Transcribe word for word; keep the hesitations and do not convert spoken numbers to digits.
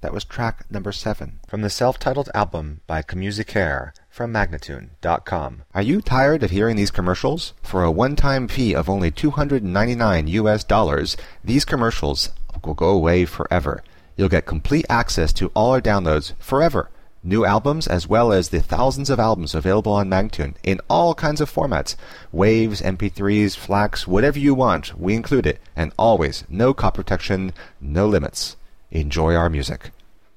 That was track number seven from the self-titled album by Comusicare from Magnatune dot com. Are you tired of hearing these commercials? For a one-time fee of only two hundred ninety-nine U S dollars, these commercials will go away forever. You'll get complete access to all our downloads forever. New albums as well as the thousands of albums available on Magnatune in all kinds of formats. Waves, M P threes, FLACs, whatever you want, we include it. And always, no copy protection, no limits. Enjoy our music.